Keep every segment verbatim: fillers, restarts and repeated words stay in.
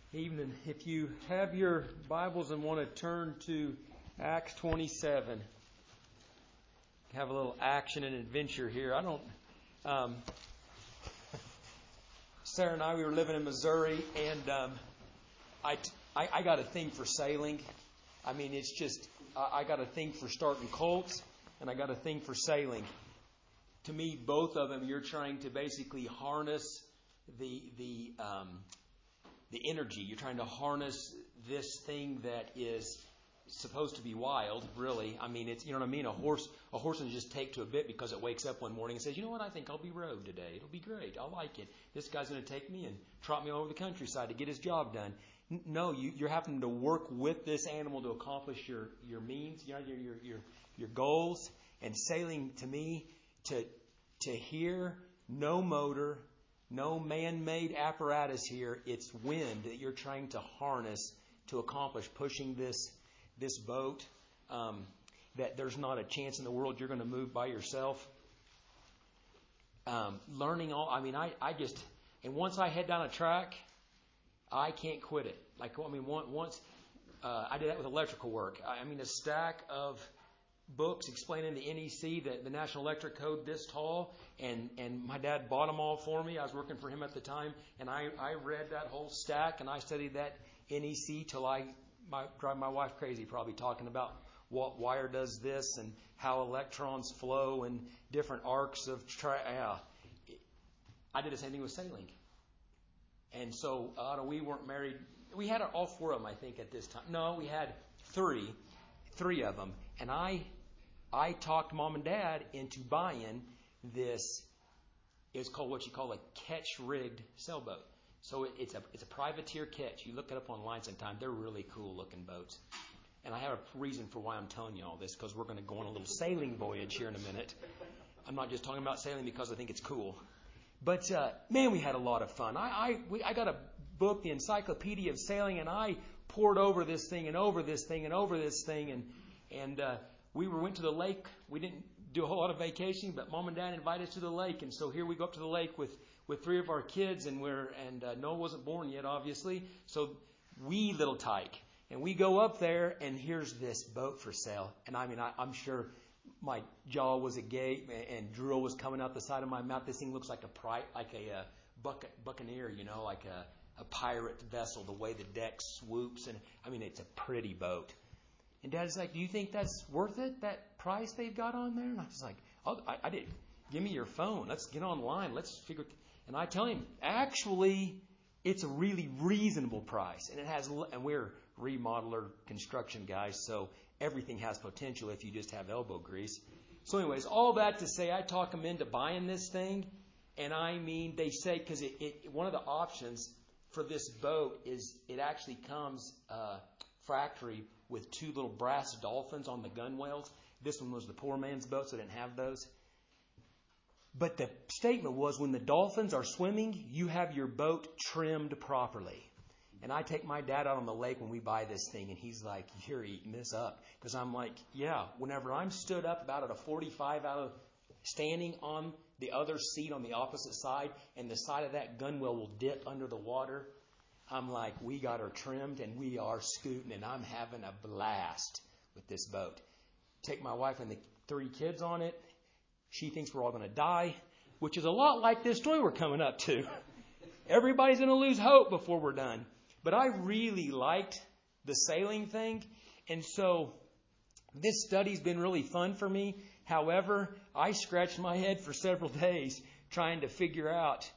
Evening. If you have your Bibles and want to turn to Acts twenty-seven, have a little action and adventure here. I don't. Um, Sarah and I, we were living in Missouri, and um, I, I I got a thing for sailing. I mean, it's just I, I got a thing for starting colts, and I got a thing for sailing. To me, both of them, you're trying to basically harness the the um, the energy. You're trying to harness this thing that is supposed to be wild, really. I mean, it's, you know what I mean? A horse, a horse doesn't just take to a bit because it wakes up one morning and says, you know what, I think I'll be rode today. It'll be great. I like it. This guy's going to take me and trot me all over the countryside to get his job done. N- no, you, you're having to work with this animal to accomplish your, your means, you know, your, your, your, your goals. And sailing, to me, to, to hear no motor, no man-made apparatus here. It's wind that you're trying to harness to accomplish pushing this this boat. Um, that there's not a chance in the world you're going to move by yourself. Um, learning all. I mean, I, I just and once I head down a track, I can't quit it. Like I mean, once uh, I did that with electrical work. I mean, a stack of books explaining the N E C, the, the National Electric Code, this tall, and, and my dad bought them all for me. I was working for him at the time, and I, I read that whole stack, and I studied that N E C till I my, drive my wife crazy, probably talking about what wire does this and how electrons flow and different arcs of tra- yeah. I did the same thing with sailing. And so uh, we weren't married. We had all four of them, I think, at this time. No, we had three, three of them, and I. I talked mom and dad into buying this. It's called what you call a ketch-rigged sailboat. So it, it's a it's a privateer ketch. You look it up online sometime. They're really cool-looking boats. And I have a reason for why I'm telling you all this, because we're going to go on a little sailing voyage here in a minute. I'm not just talking about sailing because I think it's cool. But, uh, man, we had a lot of fun. I I, we, I got a book, the Encyclopedia of Sailing, and I poured over this thing and over this thing and over this thing. And, and uh, we were, went to the lake. We didn't do a whole lot of vacationing, but Mom and Dad invited us to the lake. And so here we go up to the lake with, with three of our kids, and we're and uh, Noah wasn't born yet, obviously. So wee little tyke. And we go up there, and here's this boat for sale. And I mean, I, I'm sure my jaw was agape, and, and drool was coming out the side of my mouth. This thing looks like a pri- like a uh, bucket, buccaneer, you know, like a, a pirate vessel. The way the deck swoops, and I mean, it's a pretty boat. And Dad's like, do you think that's worth it, that price they've got on there? And I was like, oh, I, I did. Give me your phone. Let's get online. Let's figure. And I tell him, actually, it's a really reasonable price. And it has, and we're remodeler construction guys, so everything has potential if you just have elbow grease. So anyways, all that to say, I talk them into buying this thing. And I mean, they say, because it, it, one of the options for this boat is it actually comes uh, factory with two little brass dolphins on the gunwales. This one was the poor man's boat, so I didn't have those. But the statement was, when the dolphins are swimming, you have your boat trimmed properly. And I take my dad out on the lake when we buy this thing, and he's like, you're eating this up. Because I'm like, yeah, whenever I'm stood up about at a forty-five out of standing on the other seat on the opposite side, and the side of that gunwale will dip under the water, I'm like, we got her trimmed, and we are scooting, and I'm having a blast with this boat. Take my wife and the three kids on it. She thinks we're all going to die, which is a lot like this story we're coming up to. Everybody's going to lose hope before we're done. But I really liked the sailing thing, and so this study's been really fun for me. However, I scratched my head for several days trying to figure out,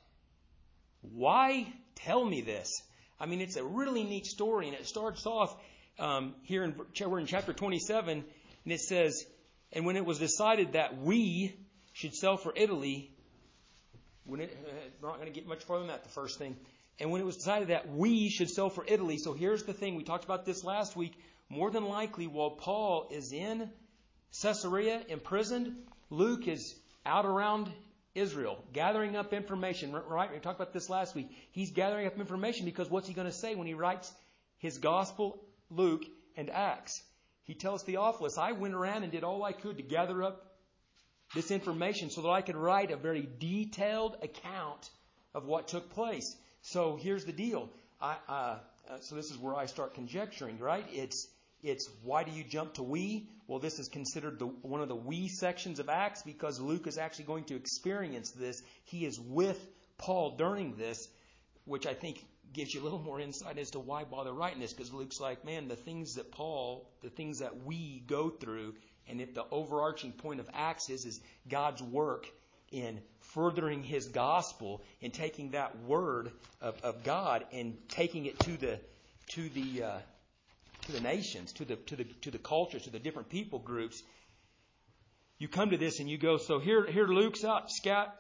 why tell me this? I mean, it's a really neat story, and it starts off um, here in we're in chapter twenty-seven, and it says, and when it was decided that we should sail for Italy, when it, uh, we're not going to get much farther than that, the first thing, and when it was decided that we should sail for Italy, so here's the thing, we talked about this last week, more than likely while Paul is in Caesarea imprisoned, Luke is out around Israel, gathering up information, right? We talked about this last week. He's gathering up information because what's he going to say when he writes his gospel, Luke, and Acts? He tells Theophilus, I went around and did all I could to gather up this information so that I could write a very detailed account of what took place. So here's the deal. I, uh, so this is where I start conjecturing, right? It's it's why do you jump to we? Well, this is considered the, one of the we sections of Acts because Luke is actually going to experience this. He is with Paul during this, which I think gives you a little more insight as to why bother writing this, because Luke's like, man, the things that Paul, the things that we go through, and if the overarching point of Acts is, is God's work in furthering His gospel and taking that word of, of God and taking it to the to the uh, to the nations, to the to the to the cultures, to the different people groups. You come to this and you go, so here here Luke's out scout,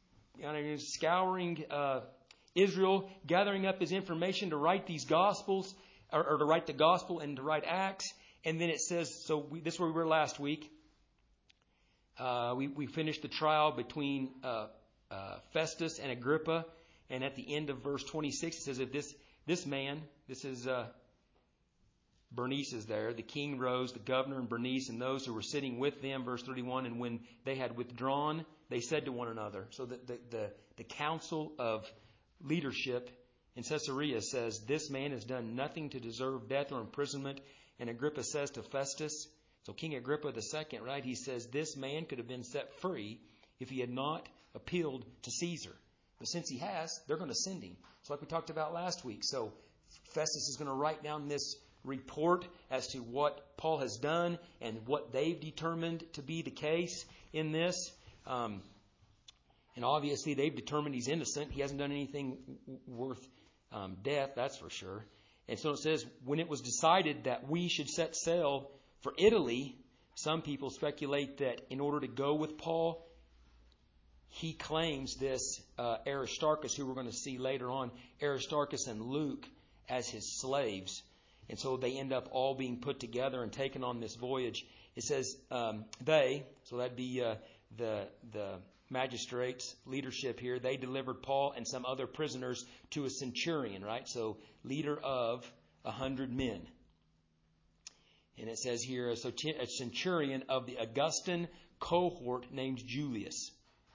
scouring uh, Israel, gathering up his information to write these gospels, or, or to write the gospel and to write Acts, and then it says, so we, this is where we were last week. Uh, we, we finished the trial between uh, uh, Festus and Agrippa, and at the end of verse twenty-six, it says that this this man, this is uh, Bernice is there. The king rose, the governor and Bernice, and those who were sitting with them, verse thirty-one, and when they had withdrawn, they said to one another. So the the the, the council of leadership in Caesarea says, this man has done nothing to deserve death or imprisonment. And Agrippa says to Festus, so King Agrippa the second, right, he says, this man could have been set free if he had not appealed to Caesar. But since he has, they're going to send him. So like we talked about last week. So Festus is going to write down this report as to what Paul has done and what they've determined to be the case in this. Um, and obviously they've determined he's innocent. He hasn't done anything worth um, death, that's for sure. And so it says, when it was decided that we should set sail for Italy, some people speculate that in order to go with Paul, he claims this uh, Aristarchus, who we're going to see later on, Aristarchus and Luke as his slaves. And so they end up all being put together and taken on this voyage. It says um, they, so that'd be uh, the the magistrates, leadership here, they delivered Paul and some other prisoners to a centurion, right? So leader of a hundred men. And it says here, so a centurion of the Augustan cohort named Julius.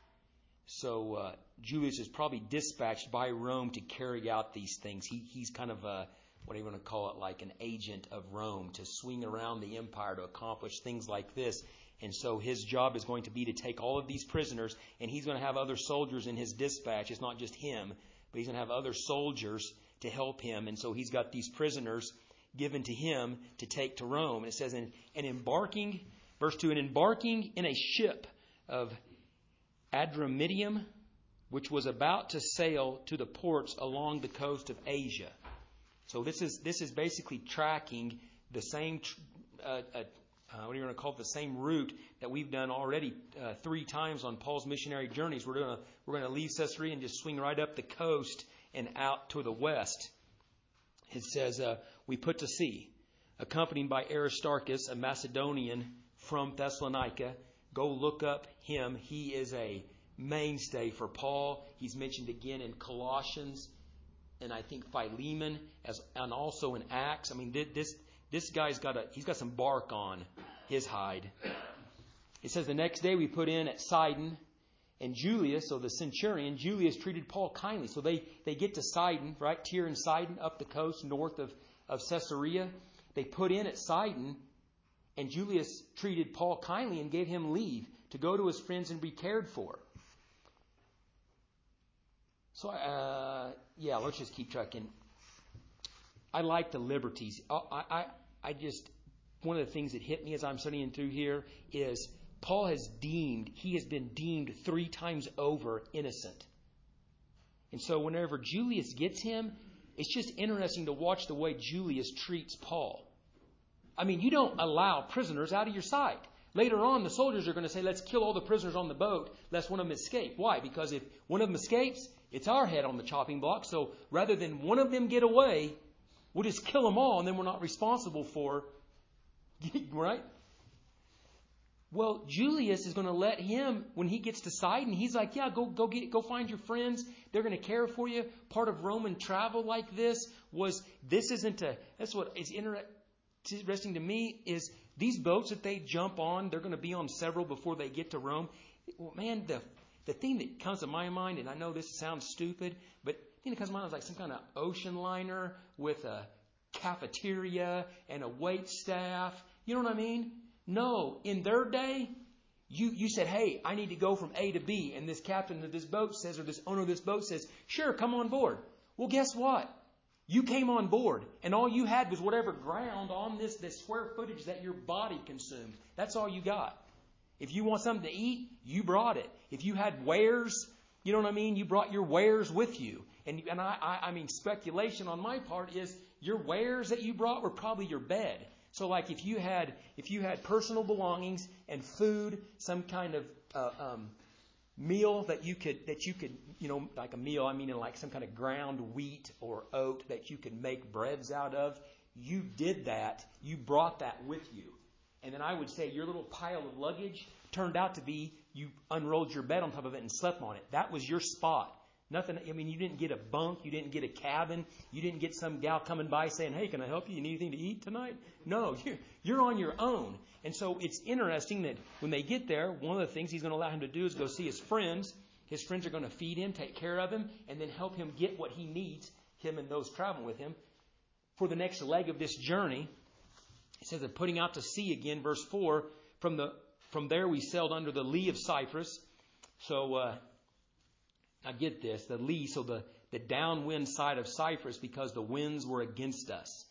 So uh, Julius is probably dispatched by Rome to carry out these things. He, he's kind of a, what do you want to call it, like an agent of Rome to swing around the empire to accomplish things like this. And so his job is going to be to take all of these prisoners, and he's going to have other soldiers in his dispatch. It's not just him, but he's going to have other soldiers to help him. And so he's got these prisoners given to him to take to Rome. And it says, and, and embarking, verse two, and embarking in a ship of Adramyttium, which was about to sail to the ports along the coast of Asia. So this is this is basically tracking the same, uh, uh, uh, what do you want to call it, the same route that we've done already uh, three times on Paul's missionary journeys. We're going to we're going to leave Caesarea and just swing right up the coast and out to the west. It says, uh, we put to sea, accompanied by Aristarchus, a Macedonian from Thessalonica. Go look up him. He is a mainstay for Paul. He's mentioned again in Colossians, and I think Philemon, as and also in Acts. I mean, this this guy's got a he's got some bark on his hide. It says the next day we put in at Sidon, and Julius, so the centurion, Julius treated Paul kindly. So they, they get to Sidon, right? Tyre and Sidon, up the coast north of, of Caesarea. They put in at Sidon, and Julius treated Paul kindly and gave him leave to go to his friends and be cared for. So, uh, yeah, let's just keep tracking. I like the liberties. I, I, I just, one of the things that hit me as I'm studying through here is Paul has deemed, he has been deemed three times over innocent. And so whenever Julius gets him, it's just interesting to watch the way Julius treats Paul. I mean, you don't allow prisoners out of your sight. Later on, the soldiers are going to say, let's kill all the prisoners on the boat, lest one of them escape. Why? Because if one of them escapes, it's our head on the chopping block. So rather than one of them get away, we'll just kill them all, and then we're not responsible for, right? Well, Julius is going to let him, when he gets to Sidon, he's like, yeah, go go get go find your friends. They're going to care for you. Part of Roman travel like this was, this isn't a, that's what is interesting to me, is these boats that they jump on, they're going to be on several before they get to Rome. Well, man, the the thing that comes to my mind, and I know this sounds stupid, but thing that comes to mind is like some kind of ocean liner with a cafeteria and a wait staff. You know what I mean? No, in their day, you, you said, hey, I need to go from A to B. And this captain of this boat says, or this owner of this boat says, sure, come on board. Well, guess what? You came on board, and all you had was whatever ground on this, this square footage that your body consumed. That's all you got. If you want something to eat, you brought it. If you had wares, you know what I mean? You brought your wares with you. And, and I, I, I mean, speculation on my part is your wares that you brought were probably your bed. So like if you had if you had personal belongings and food, some kind of uh, um, meal that you could that you could you know like a meal I mean in like some kind of ground wheat or oat that you could make breads out of, you did that. You brought that with you, and then I would say your little pile of luggage turned out to be you unrolled your bed on top of it and slept on it. That was your spot. Nothing. I mean, you didn't get a bunk. You didn't get a cabin. You didn't get some gal coming by saying, hey, can I help you? You need anything to eat tonight? No, you're, you're on your own. And so it's interesting that when they get there, one of the things he's going to allow him to do is go see his friends. His friends are going to feed him, take care of him, and then help him get what he needs, him and those traveling with him, for the next leg of this journey. It says that putting out to sea again, verse four, from the from there we sailed under the lee of Cyprus. So, uh, Now get this, the lee, so the, the downwind side of Cyprus, because the winds were against us.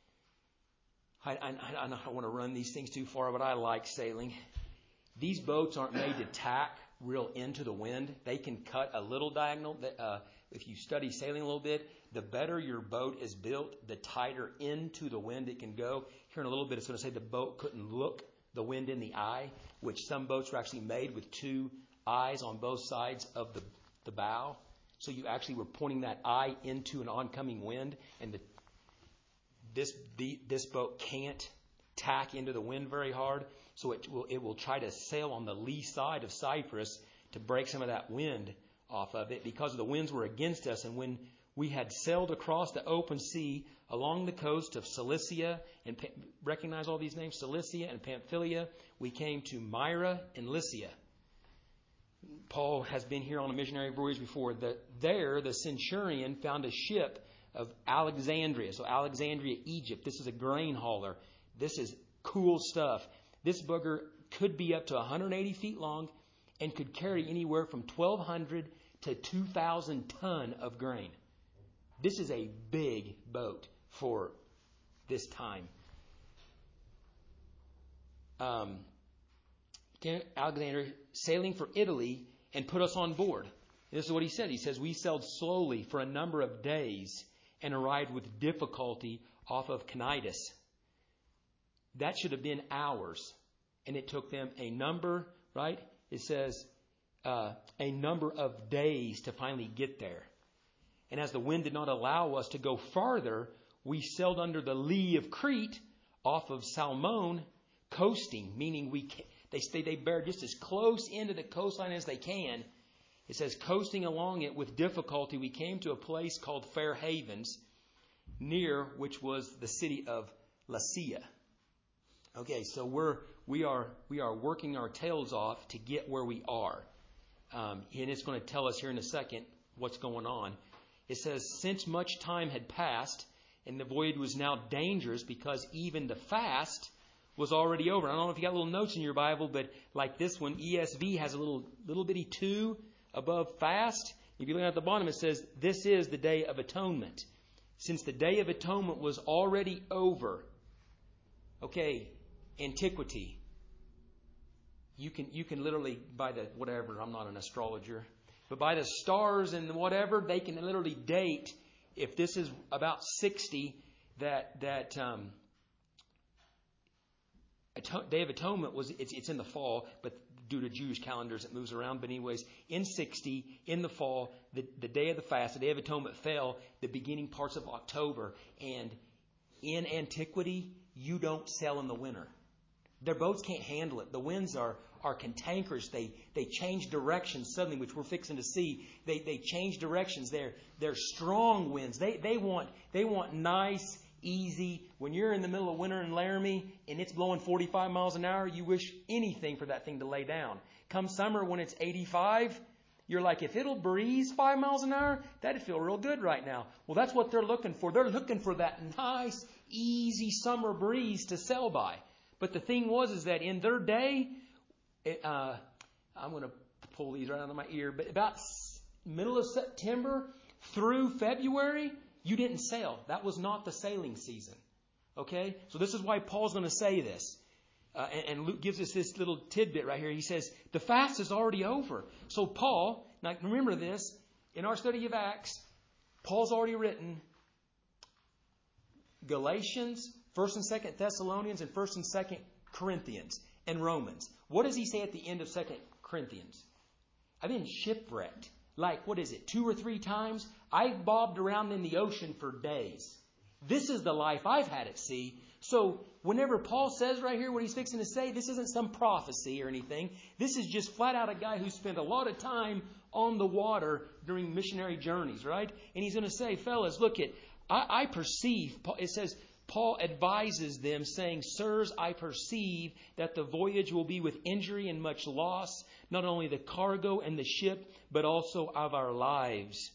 I, I, I don't want to run these things too far, but I like sailing. These boats aren't made to tack real into the wind. They can cut a little diagonal. Uh, if you study sailing a little bit, the better your boat is built, the tighter into the wind it can go. Here in a little bit, it's going to say the boat couldn't look the wind in the eye, which some boats were actually made with two eyes on both sides of the the bow. So you actually were pointing that eye into an oncoming wind, and the, this the, this boat can't tack into the wind very hard, so it will it will try to sail on the lee side of Cyprus to break some of that wind off of it, because the winds were against us. And when we had sailed across the open sea along the coast of Cilicia, and recognize all these names, Cilicia and Pamphylia, we came to Myra and Lycia. Paul has been here on a missionary voyage before. The, there, the centurion found a ship of Alexandria. So Alexandria, Egypt. This is a grain hauler. This is cool stuff. This booger could be up to one hundred eighty feet long and could carry anywhere from twelve hundred to two thousand ton of grain. This is a big boat for this time. Um, Alexander sailing for Italy and put us on board. This is what he said. He says, we sailed slowly for a number of days and arrived with difficulty off of Cnidus. That should have been hours. And it took them a number, right? It says uh, a number of days to finally get there. And as the wind did not allow us to go farther, we sailed under the lee of Crete off of Salmone, coasting, meaning we can, they stay they bear just as close into the coastline as they can. It says, coasting along it with difficulty, we came to a place called Fair Havens, near which was the city of Lasea. Okay, so we're we are we are working our tails off to get where we are, um, and it's going to tell us here in a second what's going on. It says, since much time had passed, and the voyage was now dangerous because even the fast was already over. I don't know if you got little notes in your Bible, but like this one, E S V has a little little bitty two above fast. If you look at the bottom, it says, this is the Day of Atonement. Since the Day of Atonement was already over, okay, antiquity. You can you can literally, by the whatever, I'm not an astrologer, but by the stars and whatever, they can literally date, if this is about sixty, that that um, Day of Atonement was, it's, it's in the fall, but due to Jewish calendars, it moves around. But anyways, in sixty, in the fall, the, the day of the fast, the Day of Atonement fell the beginning parts of October. And in antiquity, you don't sail in the winter. Their boats can't handle it. The winds are, are cantankerous. They they change directions suddenly, which we're fixing to see. They they change directions. They're they're strong winds. They they want they want nice, easy. When you're in the middle of winter in Laramie and it's blowing forty-five miles an hour, you wish anything for that thing to lay down. Come summer when it's eighty-five You're like, if it'll breeze five miles an hour, that'd feel real good right now. Well, that's what they're looking for. They're looking for that nice, easy summer breeze to sail by. But the thing was is that in their day, it, uh, I'm going to pull these right out of my ear, but about middle of September through February, you didn't sail. That was not the sailing season. Okay? So this is why Paul's going to say this. Uh, and, and Luke gives us this little tidbit right here. He says, the fast is already over. So Paul, now remember this, in our study of Acts, Paul's already written Galatians, First and Second Thessalonians, and First and Second Corinthians, and Romans. What does he say at the end of Second Corinthians? I've been shipwrecked. Like, what is it, two or three times? I've bobbed around in the ocean for days. This is the life I've had at sea. So whenever Paul says right here what he's fixing to say, this isn't some prophecy or anything. This is just flat out a guy who spent a lot of time on the water during missionary journeys, right? And he's going to say, fellas, look it, I, I perceive, it says, Paul advises them saying, sirs, I perceive that the voyage will be with injury and much loss, not only the cargo and the ship, but also of our lives.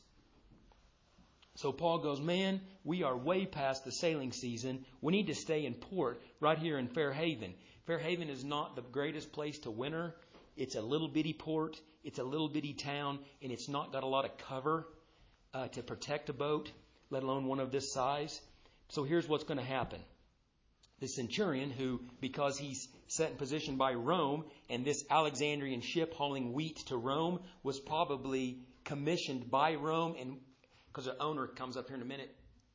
So Paul goes, man, we are way past the sailing season. We need to stay in port right here in Fairhaven. Fairhaven is not the greatest place to winter. It's a little bitty port. It's a little bitty town. And it's not got a lot of cover uh, to protect a boat, let alone one of this size. So here's what's going to happen. The centurion, who, because he's set in position by Rome, and this Alexandrian ship hauling wheat to Rome was probably commissioned by Rome, and because the owner comes up here in a minute.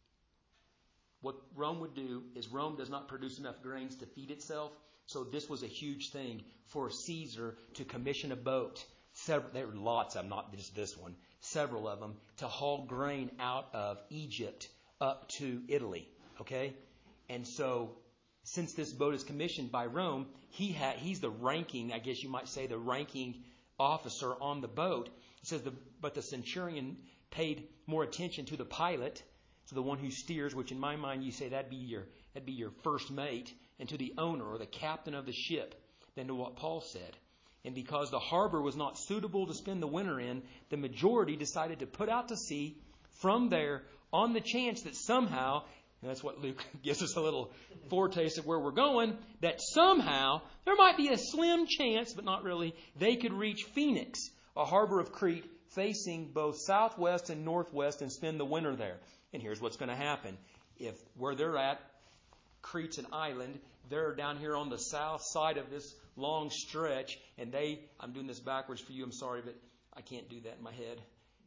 What Rome would do is Rome does not produce enough grains to feed itself. So this was a huge thing for Caesar to commission a boat. Several, there were lots of them, not just this one. Several of them to haul grain out of Egypt up to Italy. Okay? And so since this boat is commissioned by Rome, he ha- he's the ranking, I guess you might say, the ranking officer on the boat. It says, the, but the centurion paid more attention to the pilot, to the one who steers, which in my mind you say that'd be your that'd be your first mate, and to the owner or the captain of the ship than to what Paul said. And because the harbor was not suitable to spend the winter in, the majority decided to put out to sea from there on the chance that somehow, and that's what Luke gives us a little foretaste of where we're going, that somehow there might be a slim chance, but not really, they could reach Phoenix, a harbor of Crete, facing both southwest and northwest, and spend the winter there. And here's what's going to happen. If where they're at, Crete's an island, they're down here on the south side of this long stretch, and they, I'm doing this backwards for you, I'm sorry, but I can't do that in my head.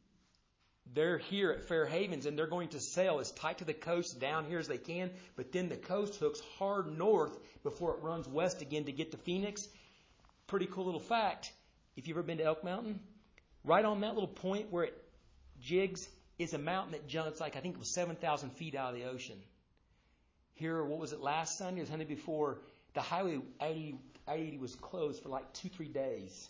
They're here at Fair Havens, and they're going to sail as tight to the coast down here as they can, but then the coast hooks hard north before it runs west again to get to Phoenix. Pretty cool little fact. If you've ever been to Elk Mountain, right on that little point where it jigs is a mountain that jumps like, I think it was seven thousand feet out of the ocean. Here, what was it, last Sunday or Sunday before, the Highway eighty, eighty was closed for like two, three days.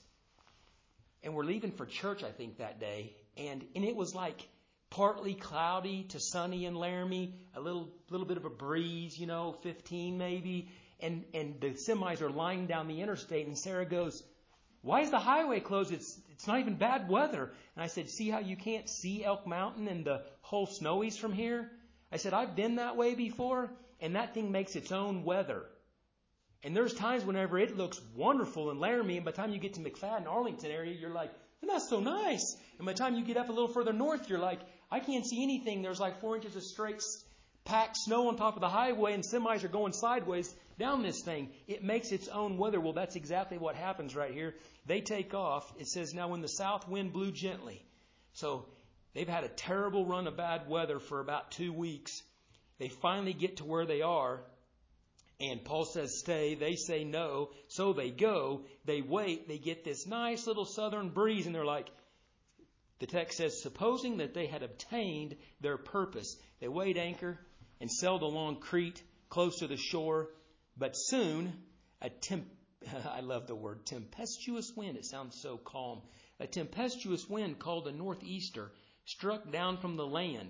And we're leaving for church, I think, that day. And, and it was like partly cloudy to sunny in Laramie, a little little bit of a breeze, you know, fifteen maybe. And, and the semis are lying down the interstate, and Sarah goes, why is the highway closed? It's it's not even bad weather. And I said, see how you can't see Elk Mountain and the whole Snowies from here? I said, I've been that way before, and that thing makes its own weather. And there's times whenever it looks wonderful in Laramie, and by the time you get to McFadden, Arlington area, you're like, that's so nice. And by the time you get up a little further north, you're like, I can't see anything. There's like four inches of straight packed snow on top of the highway, and semis are going sideways down this thing. It makes its own weather. Well, that's exactly what happens right here. They take off. It says, now when the south wind blew gently. So they've had a terrible run of bad weather for about two weeks. They finally get to where they are. And Paul says, stay. They say no. So they go. They wait. They get this nice little southern breeze. And they're like, the text says, supposing that they had obtained their purpose, they weighed anchor and sailed along Crete, close to the shore. But soon, a temp- I love the word tempestuous wind. It sounds so calm. A tempestuous wind called a northeaster struck down from the land.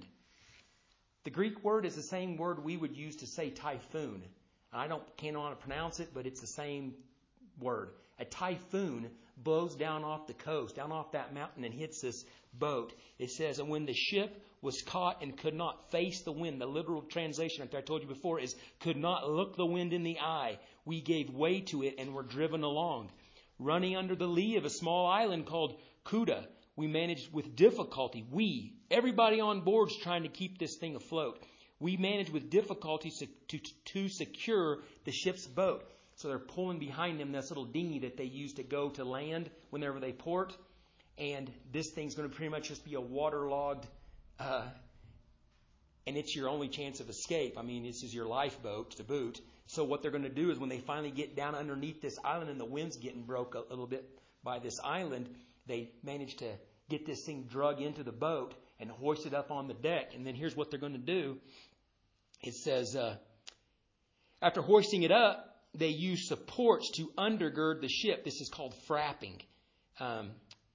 The Greek word is the same word we would use to say typhoon. I don't can't know how to pronounce it, but it's the same word. A typhoon blows down off the coast, down off that mountain, and hits this boat. It says, and when the ship was caught and could not face the wind, the literal translation that I told you before is could not look the wind in the eye, we gave way to it and were driven along. Running under the lee of a small island called Kuta, we managed with difficulty. We, everybody on board is trying to keep this thing afloat. We managed with difficulty to, to, to secure the ship's boat. So they're pulling behind them this little dinghy that they use to go to land whenever they port. And this thing's going to pretty much just be a waterlogged, uh, and it's your only chance of escape. I mean, this is your lifeboat to boot. So what they're going to do is when they finally get down underneath this island and the wind's getting broke a little bit by this island, they manage to get this thing drug into the boat and hoist it up on the deck. And then here's what they're going to do. It says, uh, after hoisting it up, they use supports to undergird the ship. This is called frapping. Um,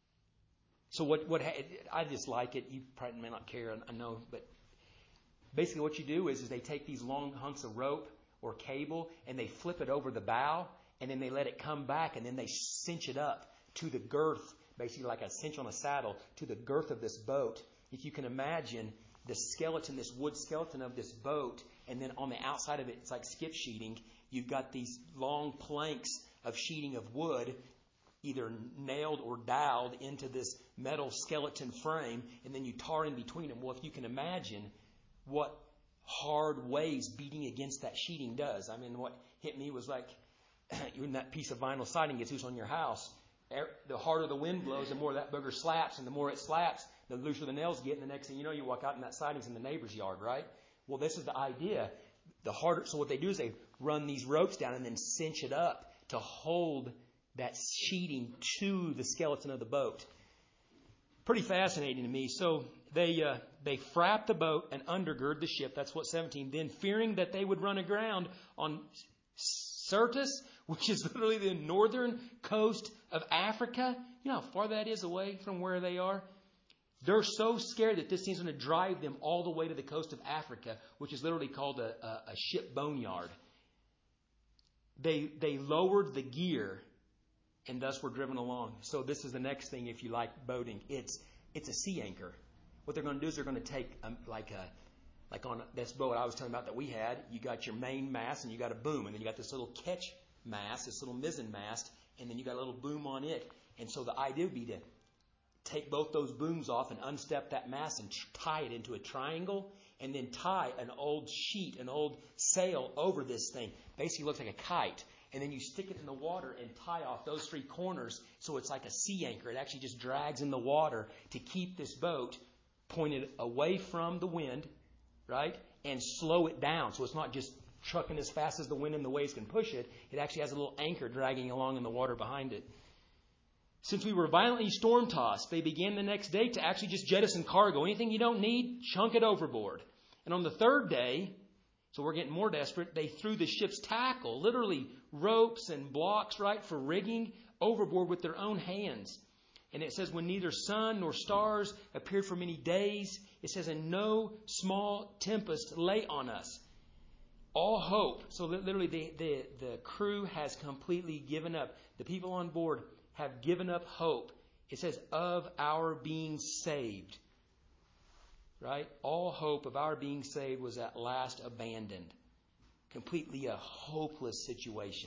so what, what I just like it. You probably may not care, I know. But basically what you do is, is they take these long hunks of rope or cable and they flip it over the bow and then they let it come back and then they cinch it up to the girth, basically like a cinch on a saddle, to the girth of this boat. If you can imagine the skeleton, this wood skeleton of this boat, and then on the outside of it, it's like skip sheeting. You've got these long planks of sheeting of wood, either nailed or doweled into this metal skeleton frame, and then you tar in between them. Well, if you can imagine what hard waves beating against that sheeting does. I mean, what hit me was like, when that piece of vinyl siding gets loose on your house, the harder the wind blows, the more that booger slaps, and the more it slaps, the looser the nails get, and the next thing you know, you walk out and that siding's in the neighbor's yard, right? Well, this is the idea. The harder, so what they do is they run these ropes down and then cinch it up to hold that sheeting to the skeleton of the boat. Pretty fascinating to me. So they uh, they frap the boat and undergird the ship. That's what seventeen. Then, fearing that they would run aground on Syrtis, which is literally the northern coast of Africa. You know how far that is away from where they are? They're so scared that this thing's going to drive them all the way to the coast of Africa, which is literally called a, a, a ship boneyard. They they lowered the gear and thus were driven along. So this is the next thing if you like boating. It's it's a sea anchor. What they're going to do is they're going to take um, like a like on this boat I was telling about that we had. You got your main mast and you got a boom, and then you got this little catch mast, this little mizzen mast, and then you got a little boom on it. And so the idea would be to take both those booms off and unstep that mast and tr- tie it into a triangle, and then tie an old sheet, an old sail over this thing. Basically looks like a kite. And then you stick it in the water and tie off those three corners so it's like a sea anchor. It actually just drags in the water to keep this boat pointed away from the wind, right? And slow it down so it's not just trucking as fast as the wind and the waves can push it. It actually has a little anchor dragging along in the water behind it. Since we were violently storm-tossed, they began the next day to actually just jettison cargo. Anything you don't need, chunk it overboard. And on the third day, so we're getting more desperate, they threw the ship's tackle, literally ropes and blocks, right, for rigging, overboard with their own hands. And it says, when neither sun nor stars appeared for many days, it says, and no small tempest lay on us. All hope. So literally the, the, the crew has completely given up. The people on board have given up hope. It says, of our being saved. Right? All hope of our being saved was at last abandoned. Completely a hopeless situation.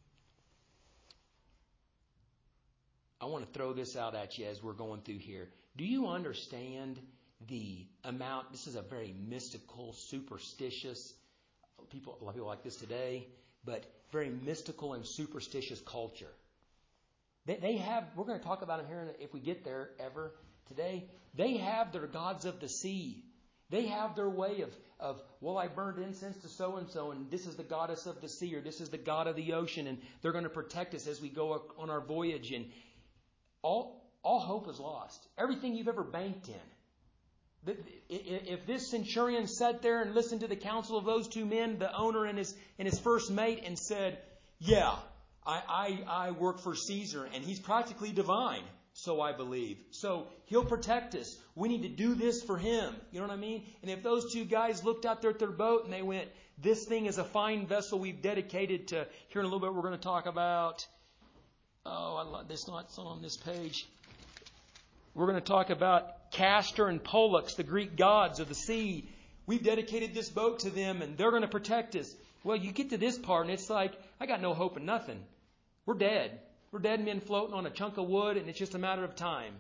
I want to throw this out at you as we're going through here. Do you understand the amount? This is a very mystical, superstitious, people, a lot of people like this today, but very mystical and superstitious culture. They, they have, we're going to talk about them here if we get there ever today. They have their gods of the sea. They have their way of, of, well, I burned incense to so-and-so, and this is the goddess of the sea, or this is the god of the ocean, and they're going to protect us as we go on our voyage. And all, all hope is lost. Everything you've ever banked in. If this centurion sat there and listened to the counsel of those two men, the owner and his, and his first mate, and said, yeah, I, I, I work for Caesar, and he's practically divine. So I believe. So he'll protect us. We need to do this for him. You know what I mean? And if those two guys looked out there at their boat and they went, this thing is a fine vessel we've dedicated to, here in a little bit we're going to talk about oh, I love this. Not on this page. We're going to talk about Castor and Pollux, the Greek gods of the sea. We've dedicated this boat to them, and they're going to protect us. Well, you get to this part, and it's like, I got no hope in nothing. We're dead. We're dead men floating on a chunk of wood, and it's just a matter of time.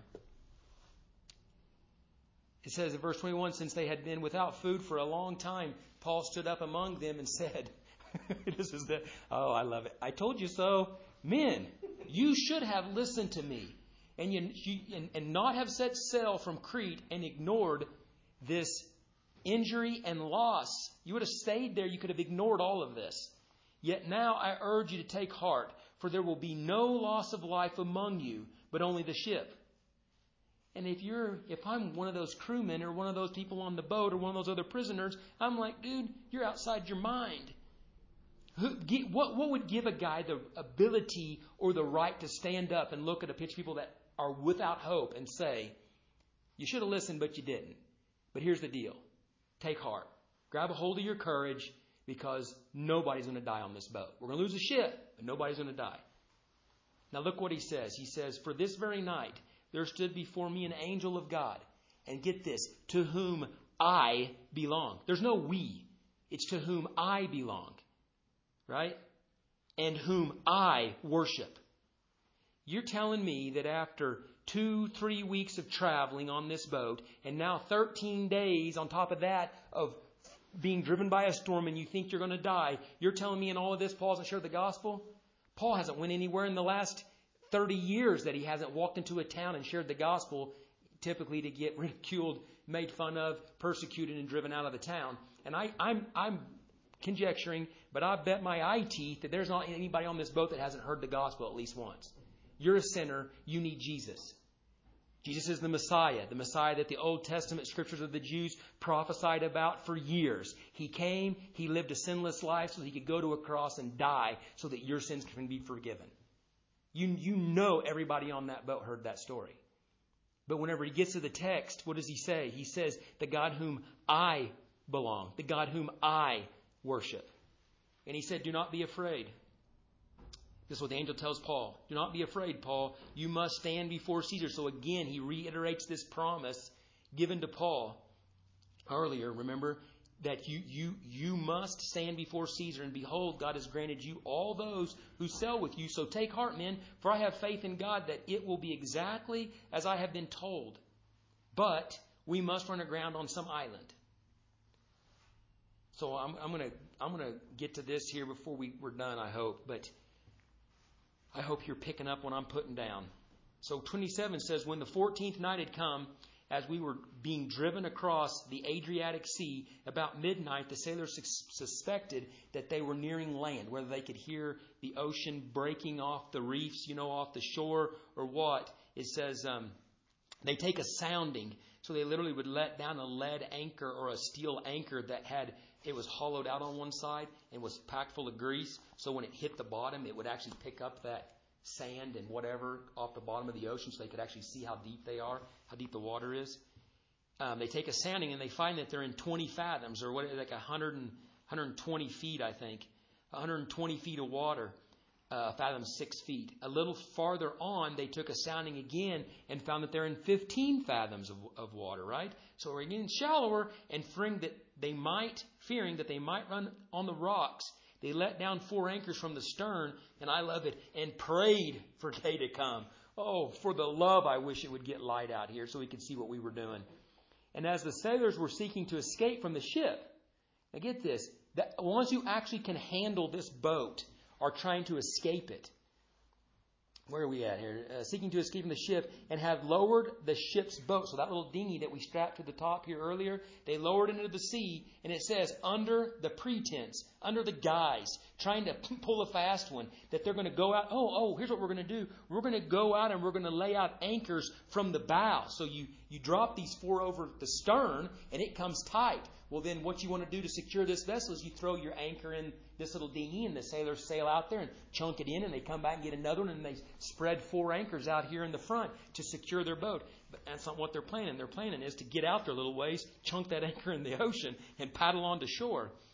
It says in verse twenty-one, since they had been without food for a long time, Paul stood up among them and said, this is the, oh, I love it. I told you so. Men, you should have listened to me and, you, you, and, and not have set sail from Crete and ignored this injury and loss. You would have stayed there. You could have ignored all of this. Yet now I urge you to take heart, for there will be no loss of life among you, but only the ship. And if you're, if I'm one of those crewmen or one of those people on the boat or one of those other prisoners, I'm like, dude, you're outside your mind. Who, what, what would give a guy the ability or the right to stand up and look at a bunch of people that are without hope and say, you should have listened, but you didn't. But here's the deal. Take heart. Grab a hold of your courage, because nobody's going to die on this boat. We're going to lose the ship, but nobody's going to die. Now look what he says. He says, for this very night there stood before me an angel of God. And get this, to whom I belong. There's no we. It's to whom I belong. Right? And whom I worship. You're telling me that after two, three weeks of traveling on this boat, and now thirteen days on top of that of being driven by a storm, and you think you're going to die, you're telling me in all of this Paul hasn't shared the gospel? Paul hasn't went anywhere in the last thirty years that he hasn't walked into a town and shared the gospel, typically to get ridiculed, made fun of, persecuted, and driven out of the town. And I, I'm, I'm conjecturing, but I bet my eye teeth that there's not anybody on this boat that hasn't heard the gospel at least once. You're a sinner. You need Jesus. Jesus is the Messiah, the Messiah that the Old Testament scriptures of the Jews prophesied about for years. He came, He lived a sinless life so He could go to a cross and die so that your sins can be forgiven. You, you know everybody on that boat heard that story. But whenever he gets to the text, what does he say? He says, the God whom I belong, the God whom I worship. And he said, do not be afraid. This is what the angel tells Paul. Do not be afraid, Paul. You must stand before Caesar. So again, he reiterates this promise given to Paul earlier, remember, that you, you, you must stand before Caesar. And behold, God has granted you all those who sail with you. So take heart, men, for I have faith in God that it will be exactly as I have been told. But we must run aground on some island. So I'm, I'm going to I'm going to get to this here before we, we're done, I hope. But I hope you're picking up what I'm putting down. So twenty-seven says, when the fourteenth night had come, as we were being driven across the Adriatic Sea, about midnight, the sailors sus- suspected that they were nearing land, whether they could hear the ocean breaking off the reefs, you know, off the shore, or what. It says um, they take a sounding. So they literally would let down a lead anchor or a steel anchor that had, it was hollowed out on one side and was packed full of grease. So when it hit the bottom, it would actually pick up that sand and whatever off the bottom of the ocean so they could actually see how deep they are, how deep the water is. Um, they take a sounding and they find that they're in twenty fathoms, or what, like one hundred, one hundred twenty feet, I think. one hundred twenty feet of water, uh, fathom six feet. A little farther on, they took a sounding again and found that they're in fifteen fathoms of, of water, right? So we're getting shallower, and fearing that they might, fearing that they might run on the rocks, they let down four anchors from the stern, and I love it, and prayed for day to come. Oh, for the love, I wish it would get light out here so we could see what we were doing. And as the sailors were seeking to escape from the ship, now get this, the ones who actually can handle this boat are trying to escape it. Where are we at here? Uh, seeking to escape from the ship, and have lowered the ship's boat. So that little dinghy that we strapped to the top here earlier, they lowered into the sea, and it says under the pretense, under the guise, trying to pull a fast one, that they're going to go out. Oh, oh, here's what we're going to do. We're going to go out and we're going to lay out anchors from the bow. So you, you drop these four over the stern, and it comes tight. Well, then what you want to do to secure this vessel is you throw your anchor in this little dinghy, and the sailors sail out there and chunk it in, and they come back and get another one, and they spread four anchors out here in the front to secure their boat. But that's not what they're planning. Their planning is to get out there a little ways, chunk that anchor in the ocean, and paddle on to shore.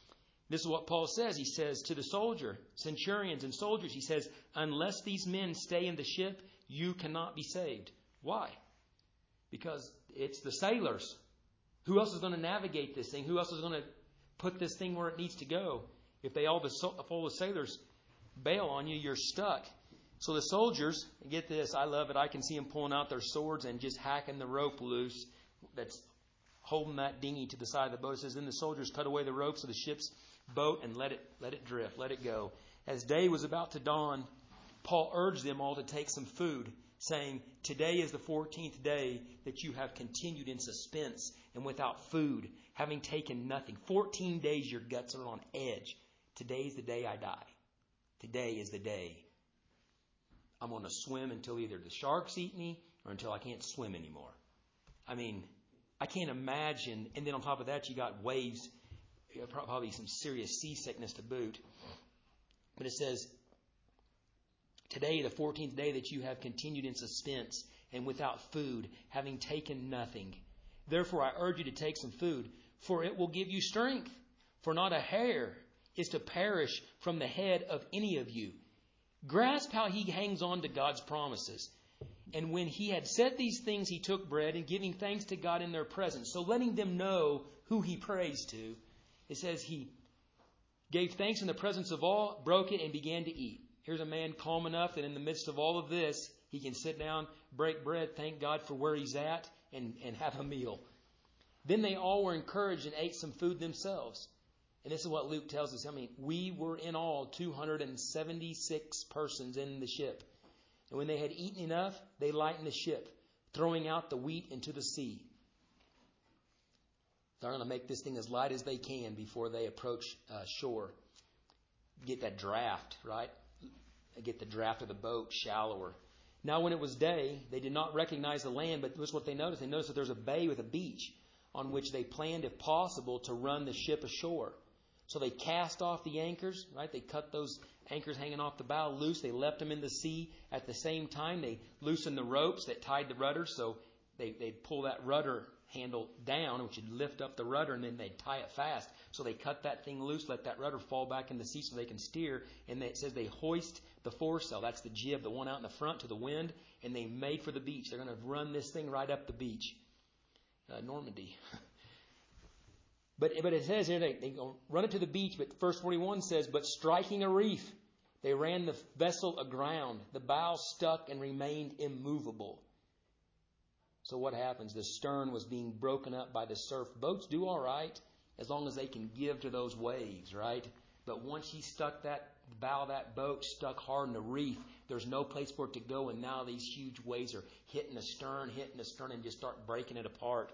This is what Paul says. He says to the soldier, centurions and soldiers, he says, unless these men stay in the ship, you cannot be saved. Why? Because it's the sailors. Who else is going to navigate this thing? Who else is going to put this thing where it needs to go? If they all the if all the sailors bail on you, you're stuck. So the soldiers, get this, I love it. I can see them pulling out their swords and just hacking the rope loose that's holding that dinghy to the side of the boat. It says, then the soldiers cut away the ropes of the ship's boat and let it let it drift, let it go. As day was about to dawn, Paul urged them all to take some food, saying, today is the fourteenth day that you have continued in suspense and without food, having taken nothing. Fourteen days your guts are on edge. Today is the day I die. Today is the day I'm going to swim until either the sharks eat me or until I can't swim anymore. I mean, I can't imagine. And then on top of that, you got waves, probably some serious seasickness to boot. But it says, today, the fourteenth day that you have continued in suspense and without food, having taken nothing. Therefore, I urge you to take some food, for it will give you strength. For not a hair is to perish from the head of any of you. Grasp how he hangs on to God's promises. And when he had said these things, he took bread and giving thanks to God in their presence. So letting them know who he prays to. It says he gave thanks in the presence of all, broke it, and began to eat. Here's a man calm enough that in the midst of all of this, he can sit down, break bread, thank God for where he's at, and, and have a meal. Then they all were encouraged and ate some food themselves. And this is what Luke tells us. I mean, we were in all two hundred seventy-six persons in the ship. And when they had eaten enough, they lightened the ship, throwing out the wheat into the sea. They're going to make this thing as light as they can before they approach uh, shore. Get that draft, right? Get the draft of the boat shallower. Now when it was day, they did not recognize the land, but this is what they noticed. They noticed that there's a bay with a beach on which they planned, if possible, to run the ship ashore. So they cast off the anchors, right? They cut those anchors hanging off the bow loose. They left them in the sea. At the same time, they loosened the ropes that tied the rudder. So they, they'd pull that rudder handle down, which would lift up the rudder, and then they'd tie it fast. So they cut that thing loose, let that rudder fall back in the sea so they can steer. And it says they hoist the foresail. That's the jib, the one out in the front, to the wind. And they made for the beach. They're going to run this thing right up the beach. Uh, Normandy. But, but it says here, they, they go run it to the beach, but verse forty-one says, but striking a reef, they ran the vessel aground. The bow stuck and remained immovable. So what happens? The stern was being broken up by the surf. Boats do all right as long as they can give to those waves, right? But once he stuck that bow of that boat, stuck hard in the reef, there's no place for it to go, and now these huge waves are hitting the stern, hitting the stern, and just start breaking it apart.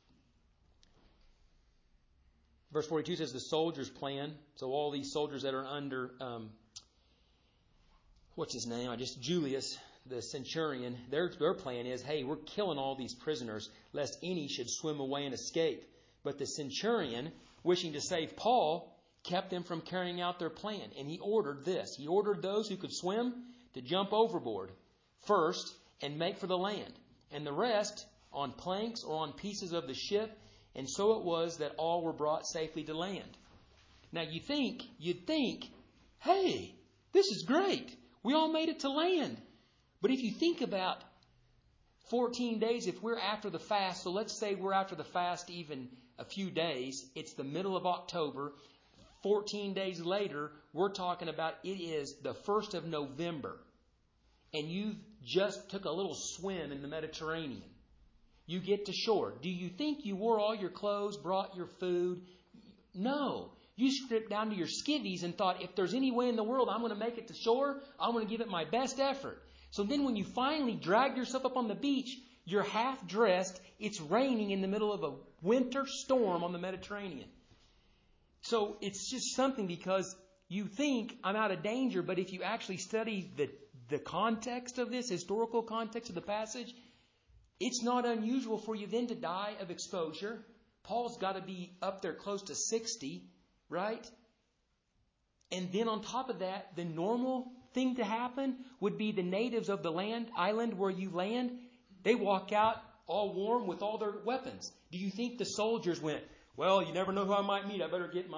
Verse forty-two says the soldiers' plan. So all these soldiers that are under, um, what's his name? I just Julius, the centurion. Their their plan is, hey, we're killing all these prisoners, lest any should swim away and escape. But the centurion, wishing to save Paul, kept them from carrying out their plan. And he ordered this. He ordered those who could swim to jump overboard first and make for the land, and the rest on planks or on pieces of the ship. And so it was that all were brought safely to land. Now you think, you'd think, hey, this is great. We all made it to land. But if you think about fourteen days, if we're after the fast, so let's say we're after the fast even a few days, it's the middle of October, fourteen days later, we're talking about it is the first of November. And you've just took a little swim in the Mediterranean. You get to shore. Do you think you wore all your clothes, brought your food? No. You stripped down to your skivvies and thought, if there's any way in the world I'm going to make it to shore, I'm going to give it my best effort. So then when you finally drag yourself up on the beach, you're half dressed. It's raining in the middle of a winter storm on the Mediterranean. So it's just something, because you think I'm out of danger, but if you actually study the, the context of this, historical context of the passage, it's not unusual for you then to die of exposure. Paul's got to be up there close to sixty, right? And then on top of that, the normal thing to happen would be the natives of the land, island where you land, they walk out all warm with all their weapons. Do you think the soldiers went, well, you never know who I might meet. I better get my,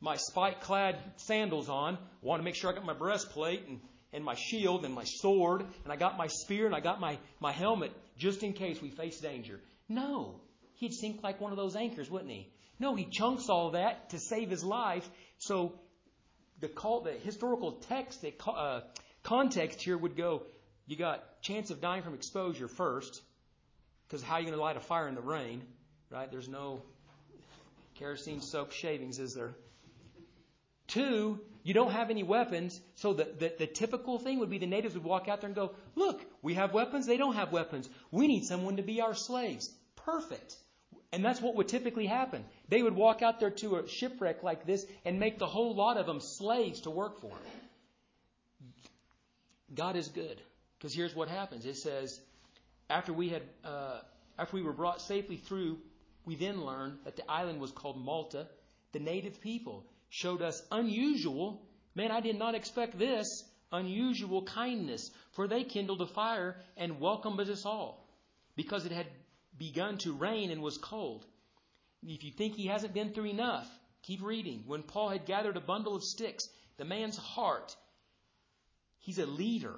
my spike-clad sandals on. I want to make sure I got my breastplate and, and my shield and my sword, and I got my spear and I got my, my helmet just in case we face danger. No. He'd sink like one of those anchors, wouldn't he? No, he chunks all that to save his life. So the call, the historical text, the uh, context here would go, you got chance of dying from exposure first, because how are you going to light a fire in the rain, right? There's no kerosene-soaked shavings, is there? Two, you don't have any weapons, so the, the, the typical thing would be the natives would walk out there and go, look, we have weapons, they don't have weapons. We need someone to be our slaves. Perfect. And that's what would typically happen. They would walk out there to a shipwreck like this and make the whole lot of them slaves to work for them. God is good. Because here's what happens. It says, after we had, uh, after we were brought safely through, we then learned that the island was called Malta. The native people showed us unusual, man, I did not expect this, unusual kindness. For they kindled a fire and welcomed us all, because it had begun to rain and was cold. If you think he hasn't been through enough, keep reading. When Paul had gathered a bundle of sticks, the man's heart, he's a leader.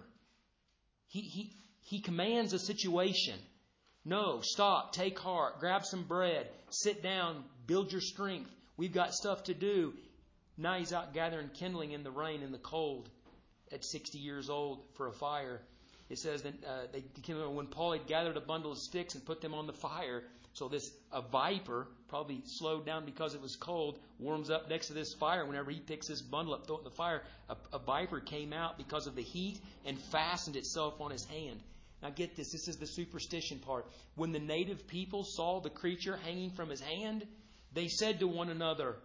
He, he, he commands a situation. No, stop, take heart, grab some bread, sit down, build your strength. We've got stuff to do. Now he's out gathering kindling in the rain and the cold at sixty years old for a fire. It says that uh, they, when Paul had gathered a bundle of sticks and put them on the fire, so this a viper, probably slowed down because it was cold, warms up next to this fire. Whenever he picks this bundle up, throw it in the fire, a, a viper came out because of the heat and fastened itself on his hand. Now get this, this is the superstition part. When the native people saw the creature hanging from his hand, they said to one another,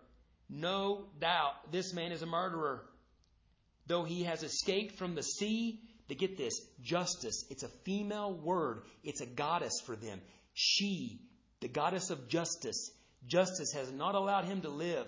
no doubt this man is a murderer. Though he has escaped from the sea, to get this, justice, it's a female word. It's a goddess for them. She, the goddess of justice. Justice has not allowed him to live.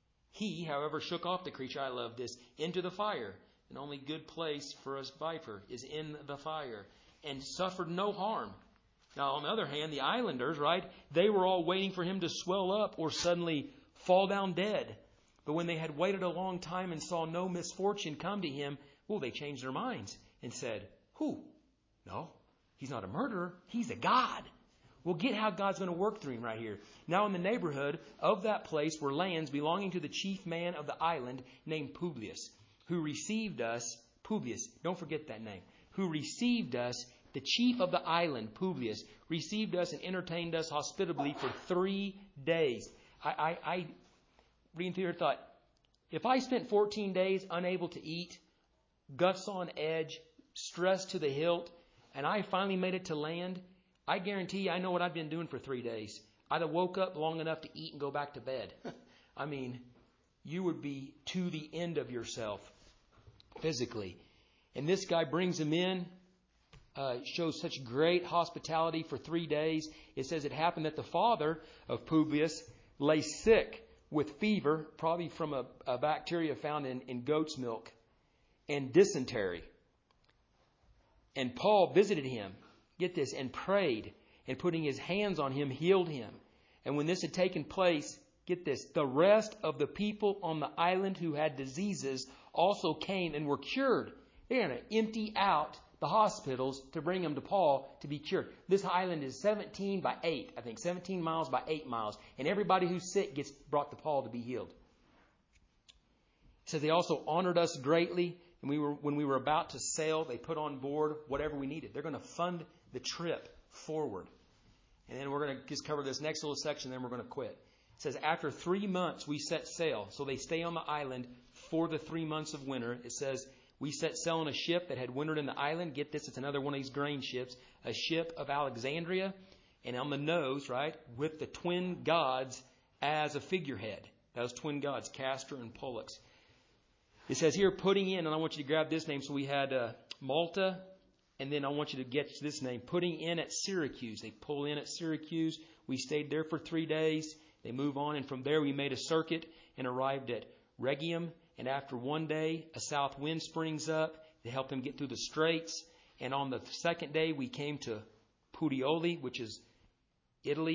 He, however, shook off the creature, I love this, into the fire. An only good place for a viper is in the fire. And suffered no harm. Now, on the other hand, the islanders, right, they were all waiting for him to swell up or suddenly fall down dead. But when they had waited a long time and saw no misfortune come to him, well, they changed their minds and said, who? No, he's not a murderer. He's a god. We'll get how God's going to work through him right here. Now in the neighborhood of that place were lands belonging to the chief man of the island named Publius, who received us, Publius, don't forget that name, who received us, the chief of the island, Publius, received us and entertained us hospitably for three days. I, I, I reading through here, thought, if I spent fourteen days unable to eat, guts on edge, stressed to the hilt, and I finally made it to land, I guarantee you I know what I've been doing for three days. I'd have woke up long enough to eat and go back to bed. I mean, you would be to the end of yourself physically. And this guy brings him in, uh, shows such great hospitality for three days. It says it happened that the father of Publius lay sick with fever, probably from a, a bacteria found in, in goat's milk, and dysentery. And Paul visited him, get this, and prayed, and putting his hands on him, healed him. And when this had taken place, get this, the rest of the people on the island who had diseases also came and were cured. They're going to empty out the hospitals to bring them to Paul to be cured. This island is seventeen by eight, I think, seventeen miles by eight miles. And everybody who's sick gets brought to Paul to be healed. It says they also honored us greatly. And we were, when we were about to sail, they put on board whatever we needed. They're going to fund the trip forward. And then we're going to just cover this next little section, then we're going to quit. It says, after three months we set sail. So they stay on the island for the three months of winter. It says, we set sail on a ship that had wintered in the island. Get this, it's another one of these grain ships. A ship of Alexandria. And on the nose, right, with the twin gods as a figurehead. Those twin gods, Castor and Pollux. It says here, putting in, and I want you to grab this name. So we had uh, Malta, and then I want you to get this name, putting in at Syracuse. They pull in at Syracuse. We stayed there for three days. They move on, and from there we made a circuit and arrived at Rhegium. And after one day, a south wind springs up. They help them get through the straits. And on the second day, we came to Puteoli, which is Italy.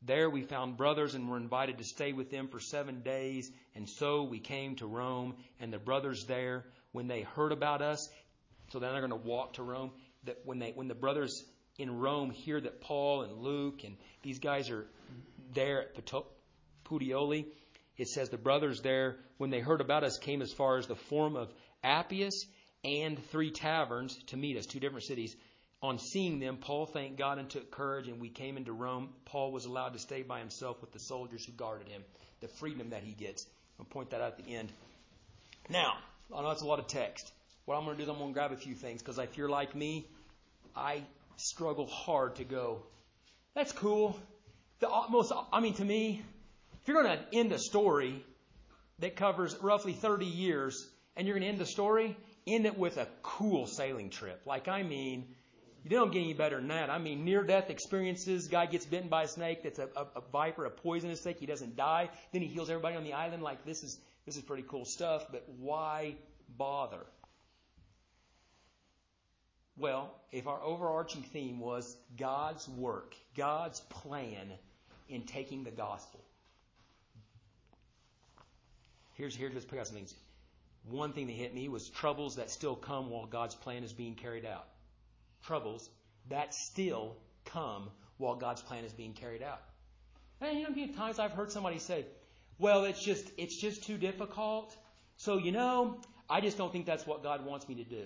There we found brothers and were invited to stay with them for seven days. And so we came to Rome, and the brothers there, when they heard about us, so then they're going to walk to Rome, that when they when the brothers in Rome hear that Paul and Luke and these guys are there at Puteoli, it says the brothers there, when they heard about us, came as far as the Forum of Appius and three taverns to meet us, two different cities. On seeing them, Paul thanked God and took courage, and we came into Rome. Paul was allowed to stay by himself with the soldiers who guarded him, the freedom that he gets. I'll point that out at the end. Now, I know that's a lot of text. What I'm going to do is I'm going to grab a few things, because if you're like me, I struggle hard to go, that's cool. The most, I mean, to me, if you're going to end a story that covers roughly thirty years, and you're going to end the story, end it with a cool sailing trip. Like, I mean, you don't get any better than that. I mean, near-death experiences. Guy gets bitten by a snake that's a, a, a viper, a poisonous snake. He doesn't die. Then he heals everybody on the island. Like, this is this is pretty cool stuff. But why bother? Well, if our overarching theme was God's work, God's plan in taking the gospel. Here's here's let's pick out some things. One thing that hit me was troubles that still come while God's plan is being carried out. Troubles that still come while God's plan is being carried out. And you know, many times I've heard somebody say, well, it's just it's just too difficult. So, you know, I just don't think that's what God wants me to do.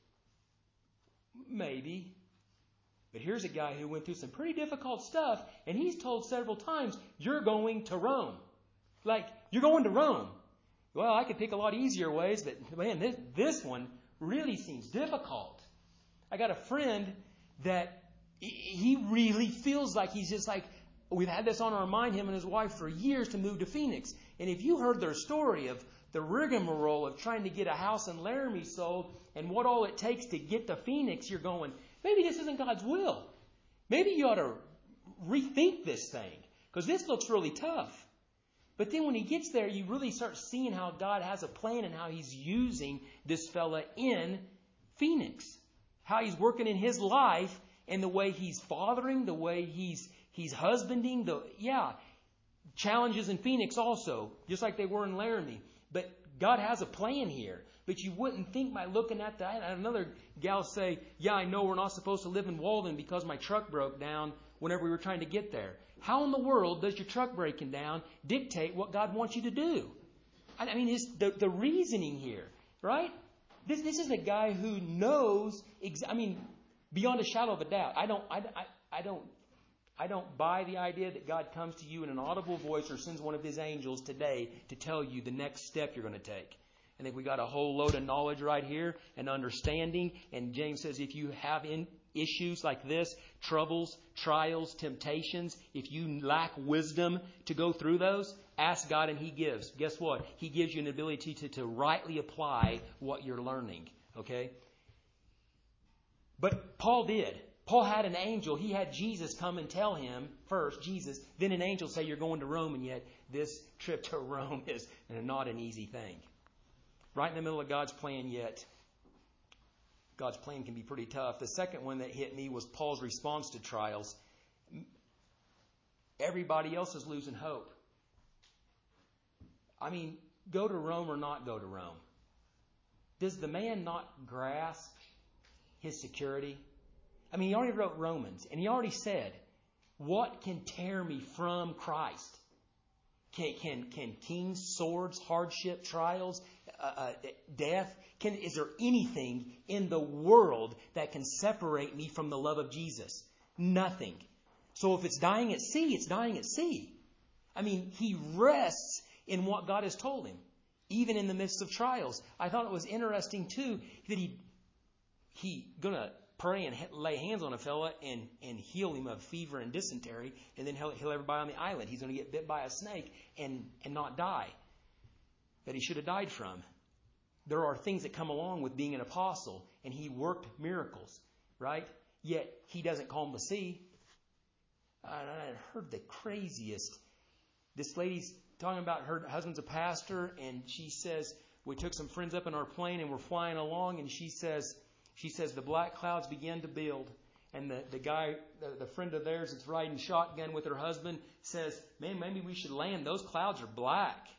Maybe. But here's a guy who went through some pretty difficult stuff, and he's told several times, you're going to Rome. Like, you're going to Rome. Well, I could pick a lot easier ways, but man, this, this one really seems difficult. I got a friend that he really feels like he's just like, we've had this on our mind, him and his wife, for years to move to Phoenix. And if you heard their story of the rigmarole of trying to get a house in Laramie sold and what all it takes to get to Phoenix, you're going, maybe this isn't God's will. Maybe you ought to rethink this thing, because this looks really tough. But then when he gets there, you really start seeing how God has a plan and how he's using this fella in Phoenix. How he's working in his life and the way he's fathering, the way he's he's husbanding. The yeah, challenges in Phoenix also, just like they were in Laramie. But God has a plan here. But you wouldn't think by looking at that. I had another gal say, yeah, I know we're not supposed to live in Walden because my truck broke down whenever we were trying to get there. How in the world does your truck breaking down dictate what God wants you to do? I mean, it's the, the reasoning here, right? This this is a guy who knows, ex- I mean, beyond a shadow of a doubt. I don't, I, I, I don't, I don't buy the idea that God comes to you in an audible voice or sends one of his angels today to tell you the next step you're going to take. I think we got a whole load of knowledge right here and understanding. And James says if you have in issues like this, troubles, trials, temptations, if you lack wisdom to go through those, ask God and he gives. Guess what? He gives you an ability to, to rightly apply what you're learning. Okay? But Paul did. Paul had an angel. He had Jesus come and tell him first, Jesus, then an angel say you're going to Rome, and yet this trip to Rome is not an easy thing. Right in the middle of God's plan, yet God's plan can be pretty tough. The second one that hit me was Paul's response to trials. Everybody else is losing hope. I mean, go to Rome or not go to Rome? Does the man not grasp his security? I mean, he already wrote Romans, and he already said, what can tear me from Christ? Can can, can kings, swords, hardship, trials, uh, uh, death? Can, is there anything in the world that can separate me from the love of Jesus? Nothing. So if it's dying at sea, it's dying at sea. I mean, he rests in what God has told him, even in the midst of trials. I thought it was interesting, too, that he he going to pray and lay hands on a fella and, and heal him of fever and dysentery, and then he'll heal everybody on the island. He's going to get bit by a snake and, and not die, that he should have died from. There are things that come along with being an apostle, and he worked miracles, right? Yet he doesn't calm the sea. I heard the craziest. This lady's talking about her husband's a pastor, and she says, we took some friends up in our plane and we're flying along, and she says, She says the black clouds began to build, And the, the guy, the, the friend of theirs that's riding shotgun with her husband says, man, maybe we should land. Those clouds are black.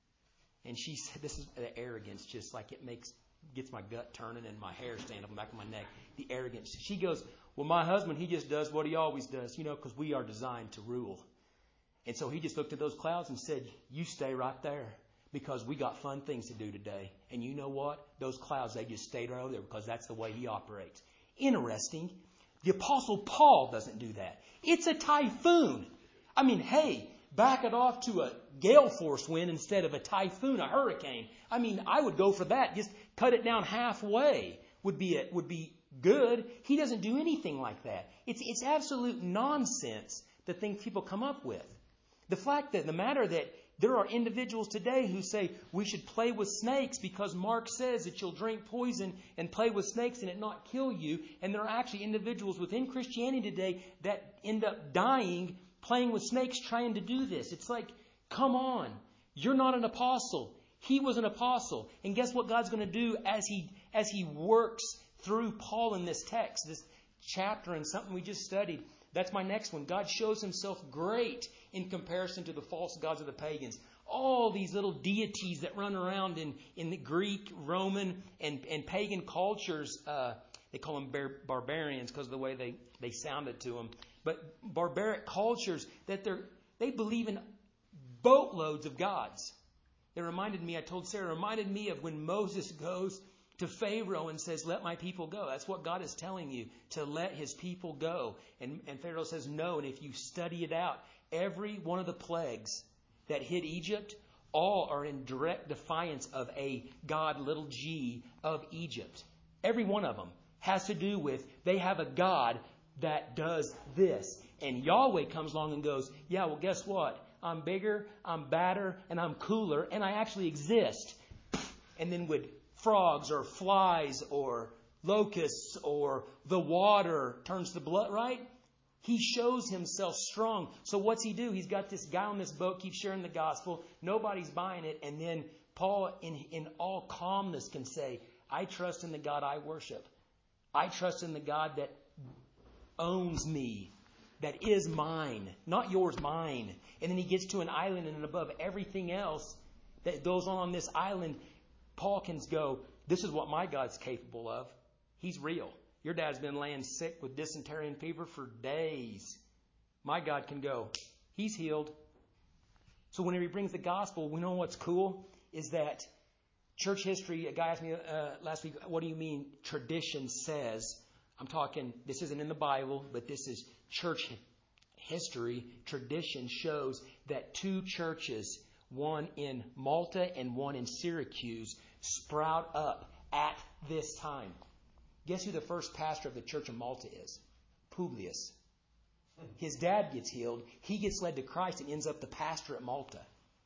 And she said, this is the arrogance, just like it makes gets my gut turning and my hair standing up the back of my neck. The arrogance. She goes, well, my husband, he just does what he always does, you know, because we are designed to rule. And so he just looked at those clouds and said, you stay right there because we got fun things to do today. And you know what? Those clouds, they just stayed right over there because that's the way he operates. Interesting. The Apostle Paul doesn't do that. It's a typhoon. I mean, hey, back it off to a gale force wind instead of a typhoon, a hurricane. I mean, I would go for that. Just cut it down halfway would be a, would be good. He doesn't do anything like that. It's it's absolute nonsense, the things people come up with. The fact that the matter that there are individuals today who say we should play with snakes because Mark says that you'll drink poison and play with snakes and it not kill you. And there are actually individuals within Christianity today that end up dying playing with snakes trying to do this. It's like, come on, you're not an apostle. He was an apostle. And guess what God's going to do as he as he works through Paul in this text, this chapter and something we just studied. That's my next one. God shows himself great in comparison to the false gods of the pagans. All these little deities that run around in, in the Greek, Roman, and, and pagan cultures. Uh, they call them bar- barbarians because of the way they, they sounded to them. But barbaric cultures, that they're they believe in boatloads of gods. It reminded me, I told Sarah, it reminded me of when Moses goes to Pharaoh and says, let my people go. That's what God is telling you, to let his people go. And, and Pharaoh says no. And if you study it out, every one of the plagues that hit Egypt, all are in direct defiance of a God, little g, of Egypt. Every one of them has to do with, they have a God that does this. And Yahweh comes along and goes, yeah, well, guess what? I'm bigger, I'm badder, and I'm cooler, and I actually exist. And then would frogs or flies or locusts or the water turns to blood, right? He shows himself strong. So what's he do? He's got this guy on this boat, keeps sharing the gospel. Nobody's buying it. And then Paul, in, in all calmness, can say, I trust in the God I worship. I trust in the God that owns me, that is mine, not yours, mine. And then he gets to an island, and above everything else that goes on on this island, Paul can go, this is what my God's capable of. He's real. Your dad's been laying sick with dysentery and fever for days. My God can go, he's healed. So whenever he brings the gospel, we know what's cool is that church history, a guy asked me uh, last week, what do you mean tradition says? I'm talking, this isn't in the Bible, but this is church history. Tradition shows that two churches, one in Malta and one in Syracuse, sprout up at this time. Guess who the first pastor of the church of Malta is? Publius. His dad gets healed. He gets led to Christ and ends up the pastor at Malta.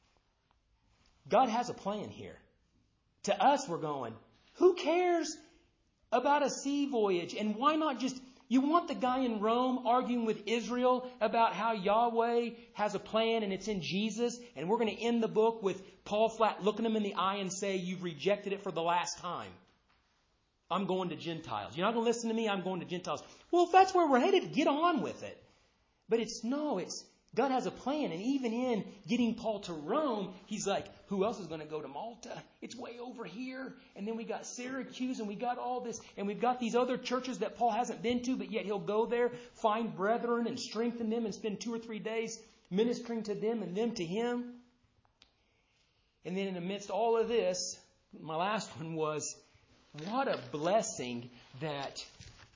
God has a plan here. To us, we're going, who cares about a sea voyage? And why not just, you want the guy in Rome arguing with Israel about how Yahweh has a plan and it's in Jesus, and we're going to end the book with Paul flat looking him in the eye and say, you've rejected it for the last time. I'm going to Gentiles. You're not going to listen to me? I'm going to Gentiles. Well, if that's where we're headed, get on with it. But it's no, it's God has a plan. And even in getting Paul to Rome, he's like, who else is going to go to Malta? It's way over here. And then we got Syracuse and we got all this. And we've got these other churches that Paul hasn't been to, but yet he'll go there, find brethren and strengthen them and spend two or three days ministering to them and them to him. And then in the midst of all of this, my last one was, what a blessing that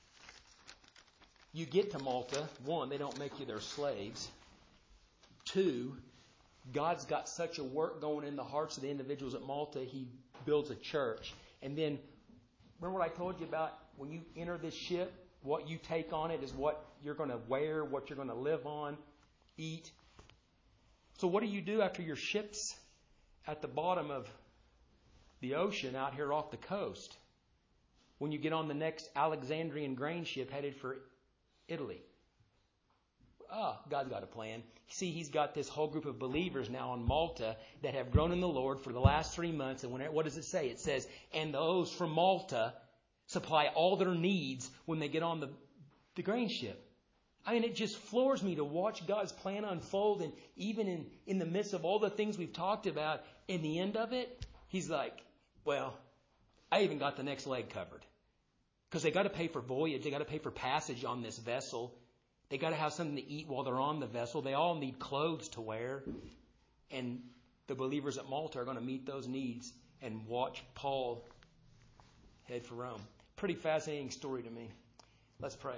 you get to Malta. One, they don't make you their slaves. Two, God's got such a work going in the hearts of the individuals at Malta, he builds a church. And then, remember what I told you about when you enter this ship, what you take on it is what you're going to wear, what you're going to live on, eat. So what do you do after your ship's at the bottom of the ocean out here off the coast? When you get on the next Alexandrian grain ship headed for Italy. Ah, oh, God's got a plan. See, he's got this whole group of believers now on Malta that have grown in the Lord for the last three months. And when, what does it say? It says, and those from Malta supply all their needs when they get on the the grain ship. I mean, it just floors me to watch God's plan unfold. And even in, in the midst of all the things we've talked about, in the end of it, He's like, well, I even got the next leg covered. Because they got to pay for voyage. They got to pay for passage on this vessel. They got to have something to eat while they're on the vessel. They all need clothes to wear. And the believers at Malta are going to meet those needs and watch Paul head for Rome. Pretty fascinating story to me. Let's pray.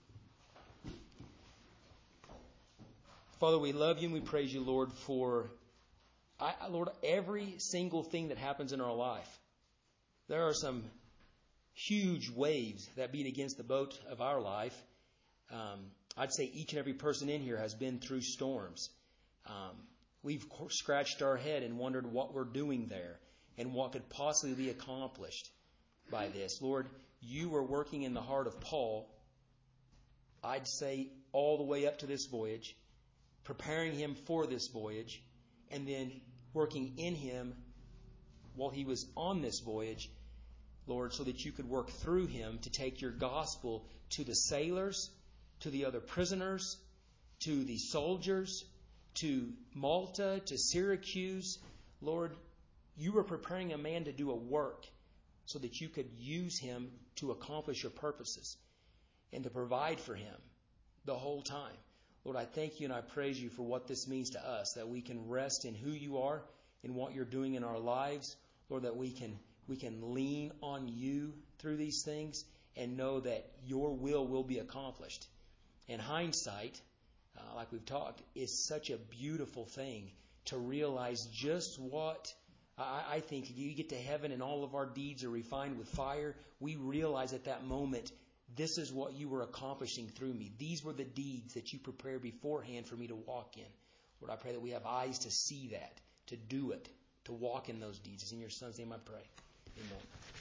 Father, we love you and we praise you, Lord, for, I, Lord, every single thing that happens in our life. There are some huge waves that beat against the boat of our life. Um, I'd say each and every person in here has been through storms. Um, we've scratched our head and wondered what we're doing there and what could possibly be accomplished by this. Lord, you were working in the heart of Paul, I'd say all the way up to this voyage, preparing him for this voyage, and then working in him while he was on this voyage, Lord, so that you could work through him to take your gospel to the sailors, to the other prisoners, to the soldiers, to Malta, to Syracuse. Lord, you were preparing a man to do a work so that you could use him to accomplish your purposes and to provide for him the whole time. Lord, I thank you and I praise you for what this means to us, that we can rest in who you are and what you're doing in our lives. Lord, that we can we can lean on you through these things and know that your will will be accomplished. In hindsight, uh, like we've talked, is such a beautiful thing to realize just what I, I think you get to heaven and all of our deeds are refined with fire. We realize at that moment, this is what you were accomplishing through me. These were the deeds that you prepared beforehand for me to walk in. Lord, I pray that we have eyes to see that, to do it, to walk in those deeds. It's in your Son's name I pray. Amen.